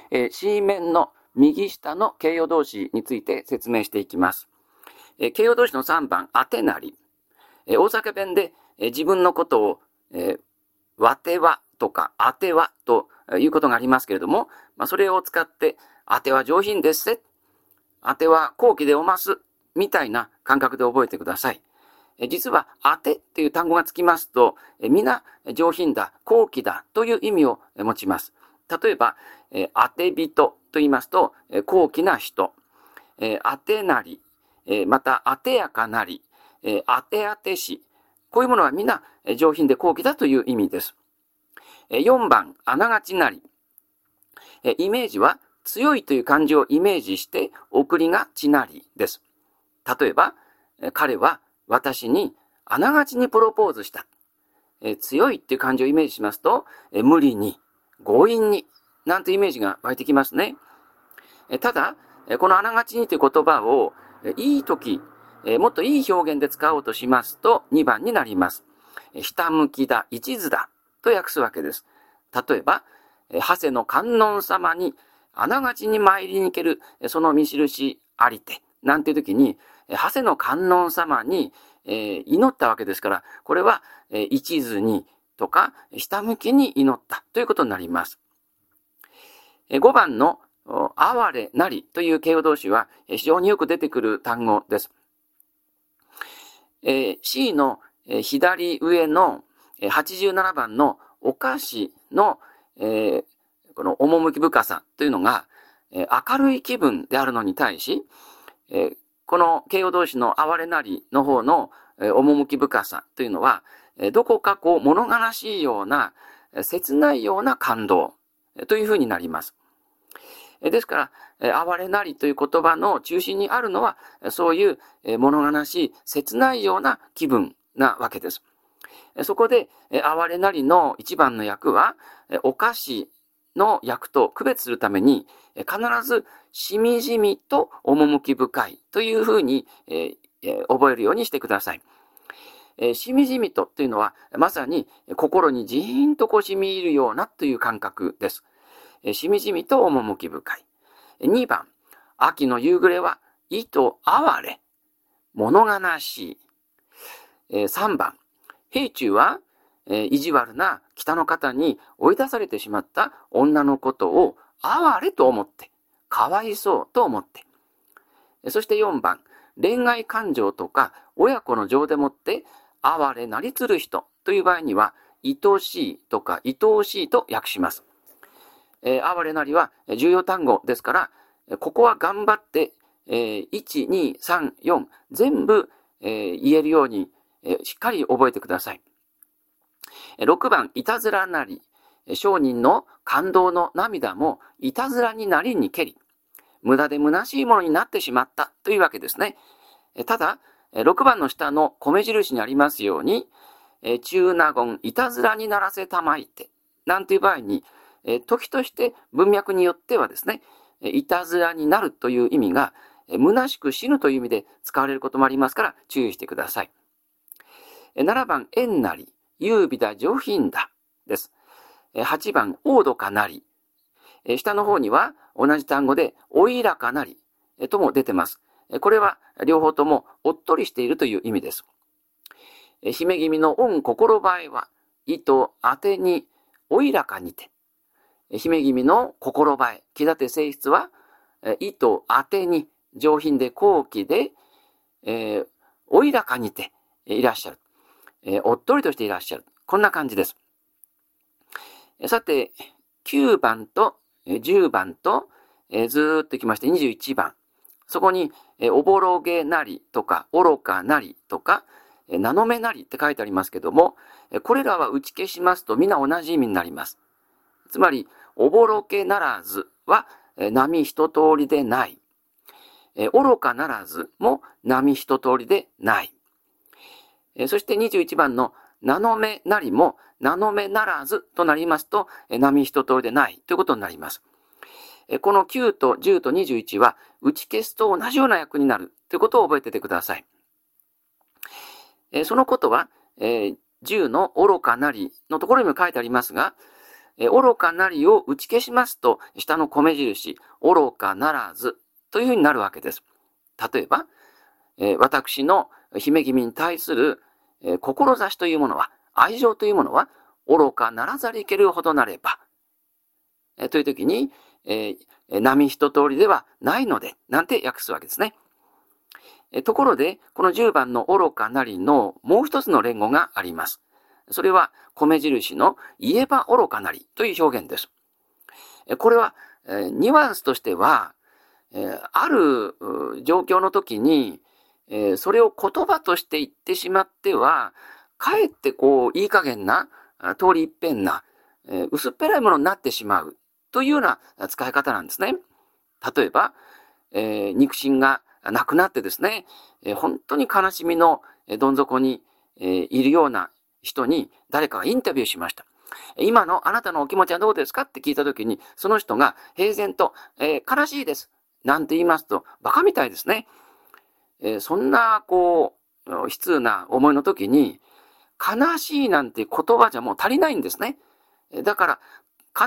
C 面の右下の形容動詞について説明していきます。形容動詞の3番、あてなり。大阪弁で自分のことを、わてはとかあてはということがありますけれども、それを使って、あては上品ですせ、あては後期でおます、みたいな感覚で覚えてください。実は、あてっていう単語がつきますと、皆上品だ、後期だという意味を持ちます。例えば、あて人と言いますと、高貴な人、あてなり、また、あてやかなり、あてあてし、こういうものは皆上品で高貴だという意味です。4番、あながちなり。イメージは強いという漢字をイメージして送りがちなりです。例えば、彼は私にあながちにプロポーズした。強いっていう漢字をイメージしますと、無理に、強引に、なんてイメージが湧いてきますね。ただ、このあながちにという言葉をいいとき、もっといい表現で使おうとしますと2番になります。下向きだ、一途だと訳すわけです。例えば、長谷の観音様にあながちに参りに行けるその見印ありてなんていう時に長谷の観音様に祈ったわけですから、これは一途にとか下向きに祈ったということになります。5番の哀れなりという形容動詞は非常によく出てくる単語です。C の左上の87番のお菓子のこの趣深さというのが明るい気分であるのに対し、この形容動詞の哀れなりの方の趣深さというのはどこかこう物悲しいような切ないような感動というふうになります。ですから、哀れなりという言葉の中心にあるのはそういう物悲しい切ないような気分なわけです。そこで哀れなりの一番の訳はお菓子の訳と区別するために必ずしみじみと趣深いというふうに覚えるようにしてください。しみじみというのはまさに心にじーんとこう染み入るようなという感覚です。しみじみと趣深い。2番、秋の夕暮れは意と哀れ、物悲しい。3番、平中は意地悪な北の方に追い出されてしまった女のことを哀れと思って、かわいそうと思って。そして4番、恋愛感情とか親子の情でもって哀れなりつる人という場合には、愛しいとか愛おしいと訳します。哀れなりは重要単語ですから、ここは頑張って、1、2、3、4全部、言えるように、しっかり覚えてください。6番、いたずらなり。商人の感動の涙もいたずらになりにけり、無駄で虚しいものになってしまったというわけですね。ただ、6番の下の米印にありますように、中納言いたずらにならせたまいて、なんていう場合に、時として文脈によってはですね、いたずらになるという意味が、虚しく死ぬという意味で使われることもありますから注意してください。7番、縁なり、優美だ、上品だ、です。8番、大度かなり。下の方には同じ単語で、おいらかなり、とも出てます。これは両方ともおっとりしているという意味です。姫君の恩心映えは、意と当てに、おいらかにて。姫君の心映え、気立て性質は、意と当てに、上品で高貴で、おいらかにていらっしゃる。おっとりとしていらっしゃる。こんな感じです。さて、9番と10番と、ずーっときまして21番。そこに、おぼろげなりとか、愚かなりとか、名のめなりって書いてありますけども、これらは打ち消しますと皆同じ意味になります。つまり、おぼろけならずは、波一通りでない。愚かならずも波一通りでない。そして21番の名のめなりも名のめならずとなりますと、波一通りでないということになります。この9と10と21は打ち消すと同じような訳になるということを覚えててください。そのことは、10の愚かなりのところにも書いてありますが、 愚かなりを打ち消しますと、下の米印、愚かならずというふうになるわけです。例えば、私の姫君に対する、志というものは、愛情というものは、愚かならざりけるほどなれば、という時に、波一通りではないので、なんて訳すわけですね。ところで、この10番の愚かなりのもう一つの連語があります。それは、米印の言えば愚かなりという表現です。これは、ニュアンスとしては、ある状況の時に、それを言葉として言ってしまっては、かえっていい加減な、通り一遍な、薄っぺらいものになってしまうというような使い方なんですね。例えば、肉親が亡くなってですね、本当に悲しみのどん底に、いるような人に誰かがインタビューしました。今のあなたのお気持ちはどうですかって聞いたときに、その人が平然と、悲しいです。なんて言いますと、バカみたいですね。そんな、悲痛な思いの時に、悲しいなんて言葉じゃもう足りないんですね。だから、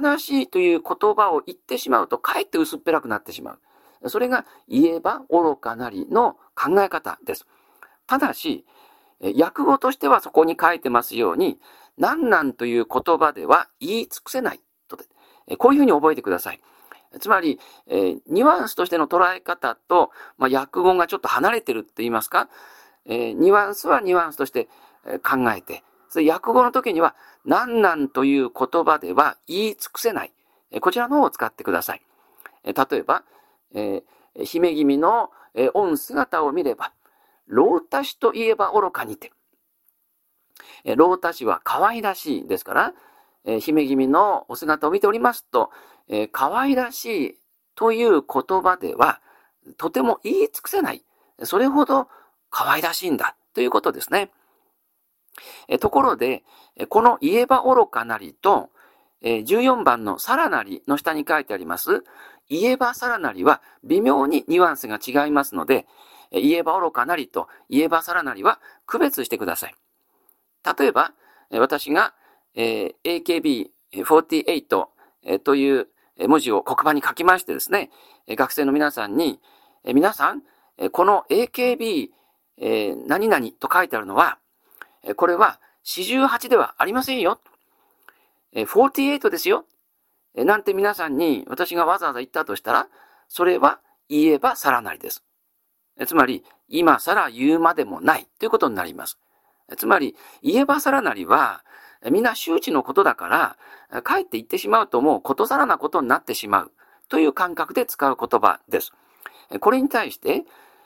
悲しいという言葉を言ってしまうと、かえって薄っぺらくなってしまう。それが言えば愚かなりの考え方です。ただし、訳語としてはそこに書いてますように、なんなんという言葉では言い尽くせないと。こういうふうに覚えてください。つまり、ニュアンスとしての捉え方と、訳語がちょっと離れてるって言いますか、ニュアンスはニュアンスとして考えて、それ訳語の時には、なんなんという言葉では言い尽くせない。こちらの方を使ってください。例えば、姫君の御姿を見れば、老太子といえば愚かにて。老太子は可愛らしいですから、姫君のお姿を見ておりますと、可愛らしいという言葉では、とても言い尽くせない。それほど可愛らしいんだということですね。ところで、この言えば愚かなりと、14番のさらなりの下に書いてあります、言えばさらなりは微妙にニュアンスが違いますので、言えば愚かなりと言えばさらなりは区別してください。例えば、私が AKB48 という文字を黒板に書きましてですね、学生の皆さんに、皆さん、この AKB 何々と書いてあるのは、これは48ではありませんよ。48ですよ。なんて皆さんに私がわざわざ言ったとしたら、それは言えばさらなりです。つまり、今更言うまでもないということになります。つまり、言えばさらなりは、みんな周知のことだから、かえって言ってしまうともうことさらなことになってしまうという感覚で使う言葉です。これに対して、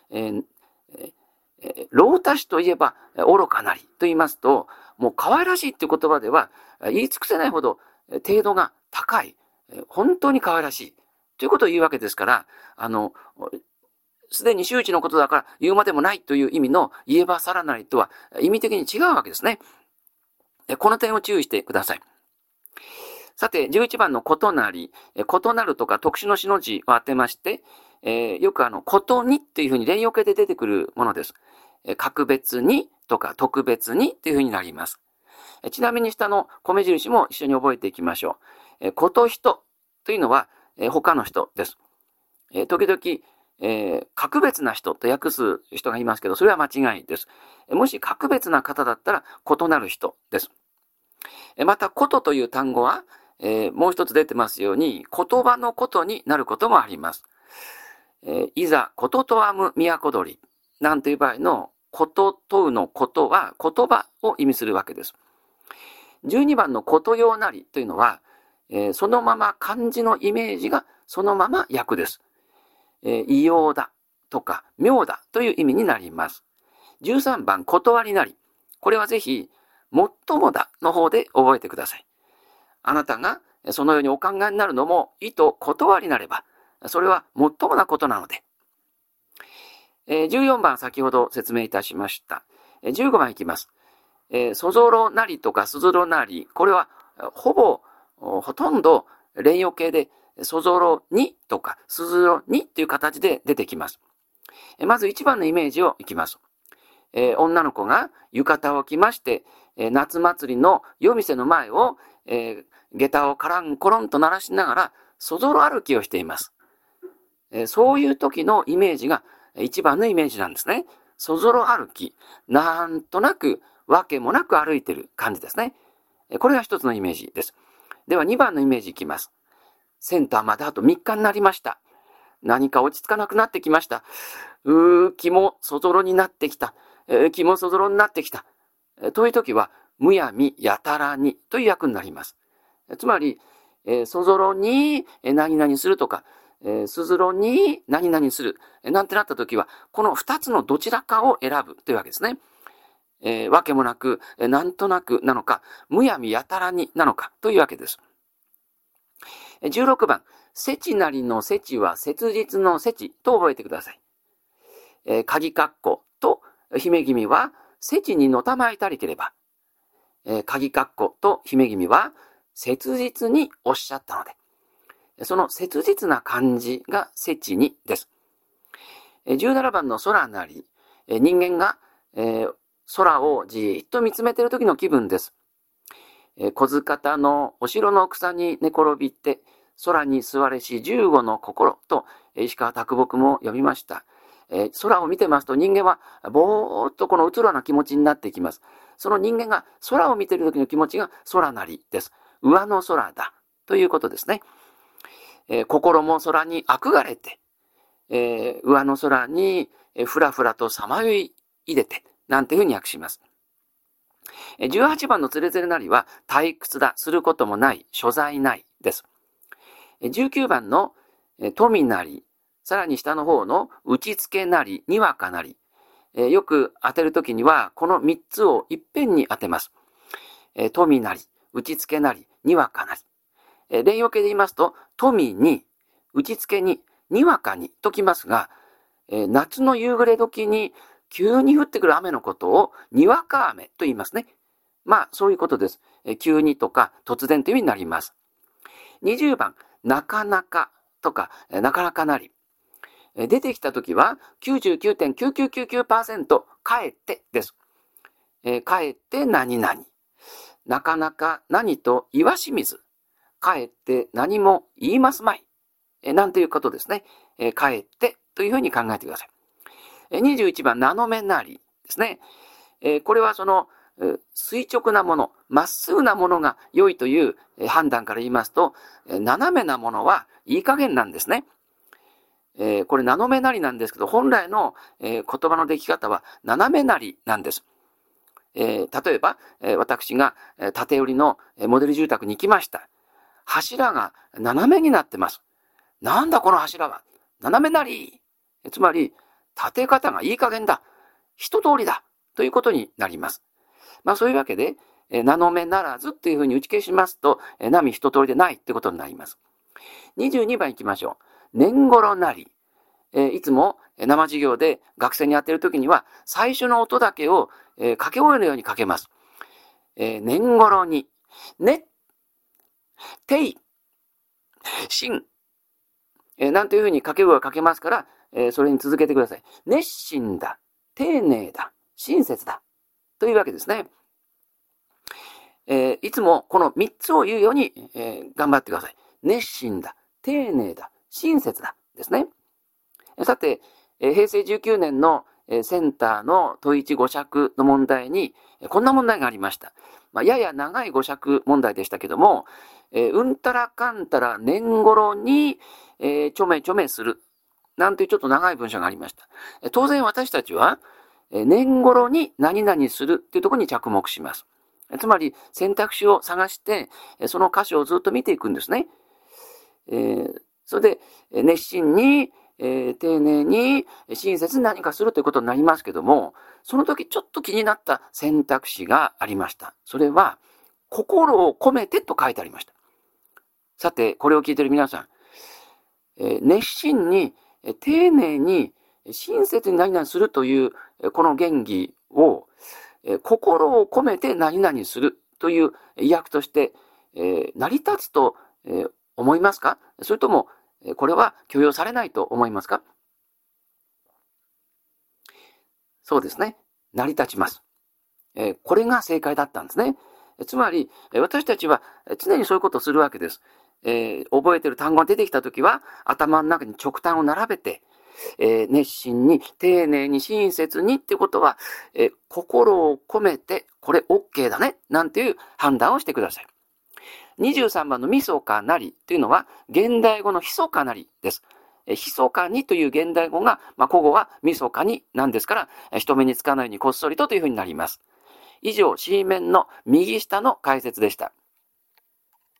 老太子といえば愚かなりと言いますと、もう可愛らしいっていう言葉では言い尽くせないほど程度が高い、本当に可愛らしいということを言うわけですから、すでに周知のことだから言うまでもないという意味の言えばさらなりとは意味的に違うわけですね。この点を注意してください。さて、11番のことなり、異なるとか特殊の詞の字を当てまして、よくことにっていうふうに連用形で出てくるものです。格別にとか特別にっていうふうになります。ちなみに下の米印も一緒に覚えていきましょう。こと人というのは他の人です。時々、格別な人と訳す人がいますけど、それは間違いです。もし格別な方だったら異なる人です。また、ことという単語は、もう一つ出てますように、言葉のことになることもあります。いざ、こととわむ都取り、なんていう場合の、こととうのことは言葉を意味するわけです。12番のことようなりというのは、そのまま漢字のイメージがそのまま訳です。異様だとか妙だという意味になります。13番、断りなり。これはぜひ、最もだの方で覚えてください。あなたがそのようにお考えになるのも意図断りなれば、それは最もなことなので。14番先ほど説明いたしました。15番いきます。そぞろなりとかすずろなり、これはほとんど連用形でそぞろにとかすずろにという形で出てきます。まず1番のイメージをいきます。女の子が浴衣を着まして、夏祭りの夜店の前を、 下駄をカランコロンと鳴らしながら、そぞろ歩きをしています。そういう時のイメージが一番のイメージなんですね。そぞろ歩き。なんとなく、わけもなく歩いてる感じですね。これが一つのイメージです。では2番のイメージいきます。センターまであと3日になりました。何か落ち着かなくなってきました。気もそぞろになってきた。気もそぞろになってきた。という時は、むやみやたらにという訳になります。つまり、そぞろに何々するとか、すずろに何々するなんてなった時は、この2つのどちらかを選ぶというわけですね。わけもなく、なんとなくなのか、むやみやたらになのかというわけです。16番、せちなりのせちは切実のせちと覚えてください。鍵括弧と姫君はせちにのたまいたりければ、鍵括弧と姫君は切実におっしゃったので、その切実な感じがせちにです。17番の空なり、人間が、空をじーっと見つめている時の気分です。小塚田のお城の草に寝転びて、空に座れし15の心と石川啄木も読みました。空を見てますと人間はぼーっとこのうつろな気持ちになっていきます。その人間が空を見ている時の気持ちが空なりです。上の空だということですね。心も空に憧れて、上の空にふらふらとさまよい出て、なんていうふうに訳します。18番のつれづれなりは退屈だ、することもない、所在ないです。19番の富なり、さらに下の方の打ち付けなり、にわかなり。よく当てるときには、この3つをいっぺんに当てます。富なり、打ち付けなり、にわかなり。連用形で言いますと、富に、打ち付けに、にわかにときますが、夏の夕暮れ時に急に降ってくる雨のことをにわか雨と言いますね。まあ、そういうことです。急にとか突然という意味になります。20番、なかなかとか、なかなかなり。出てきたときは 99.9999% かえってです。かえって何々。なかなか何と岩清水。かえって何も言いますまい。なんていうことですね。かえってというふうに考えてください。21番、なのめなりですね。これはその垂直なもの、まっすぐなものが良いという判断から言いますと、斜めなものはいい加減なんですね。これ斜めなりなんですけど、本来の言葉の出来方は斜めなりなんです。例えば、私が建売りのモデル住宅に行きました。柱が斜めになってます。なんだこの柱は。斜めなり。つまり、建て方がいい加減だ。一通りだ。ということになります。まあそういうわけで、斜めならずっていうふうに打ち消しますと、波一通りでないってことになります。22番いきましょう。年頃なり。いつも生授業で学生にやっているときには、最初の音だけを掛け声のようにかけます。年頃に、ね、てい、しん、なんというふうに掛け声をかけますから、それに続けてください。熱心だ、丁寧だ、親切だ。というわけですね。いつもこの3つを言うように、頑張ってください。熱心だ、丁寧だ、親切だ。ですね。さて、平成19年のセンターの問1語尺の問題に、こんな問題がありました。やや長い語尺問題でしたけども、うんたらかんたら年頃に、ちょめちょめする。なんていうちょっと長い文章がありました。当然私たちは、年頃に何々するっていうところに着目します。つまり選択肢を探して、その箇所をずっと見ていくんですね。それで、熱心に、丁寧に親切に何かするということになりますけども、その時ちょっと気になった選択肢がありました。それは、心を込めてと書いてありました。さて、これを聞いている皆さん、熱心に、丁寧に、親切に何々するという、この原義を、心を込めて何々するという意訳として、成り立つと、思いますか？それとも、これは許容されないと思いますか？そうですね。成り立ちます。これが正解だったんですね。 つまり、私たちは常にそういうことをするわけです。覚えてる単語が出てきたときは、頭の中に直短を並べて、熱心に、丁寧に、親切にっていうことは、心を込めて、これ OK だね、なんていう判断をしてください。23番の密かなりというのは、現代語の密かなりです。密かにという現代語が、古語は密かになんですから、人目につかないようにこっそりとというふうになります。以上、C 面の右下の解説でした。